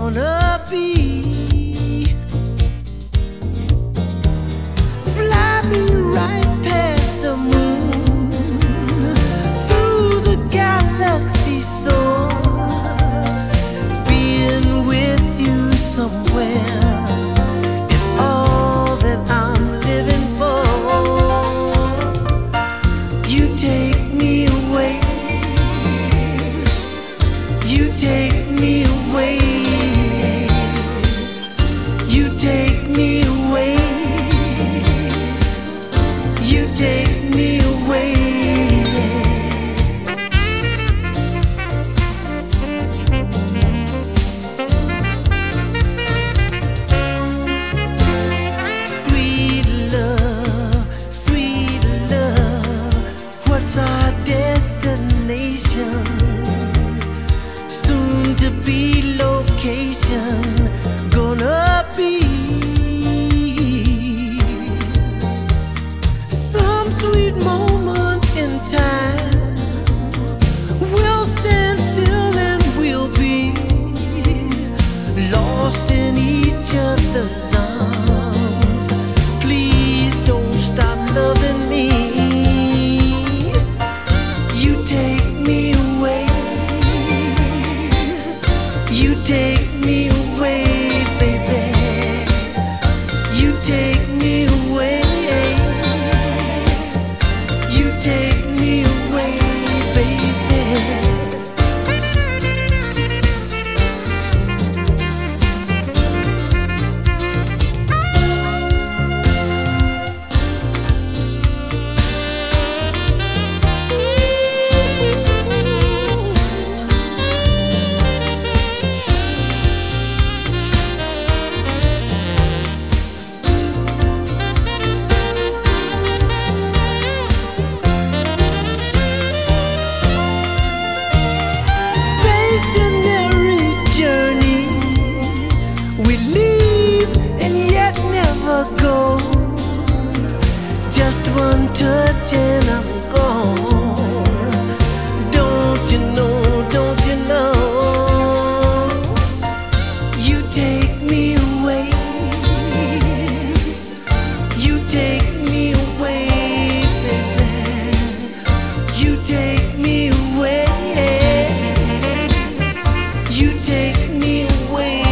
gonna be. Fly me right past the moon, through the galaxy soar, being with you somewhere is all that I'm living for. You take me away, you take me away, you take me away, you take me away. Sweet love, what's our destination? Soon to be location gonna be some sweet moment in time. We'll stand still and we'll be lost in each other's arms. Please don't stop loving me. You take me away, you take me away, baby. You take me away, you take me away, baby. Stationary journey, we leave and yet never go. Just one touch and I'm gone. Don't you know, don't you know? You take me away, you take me away, baby. You take me away, you take me away.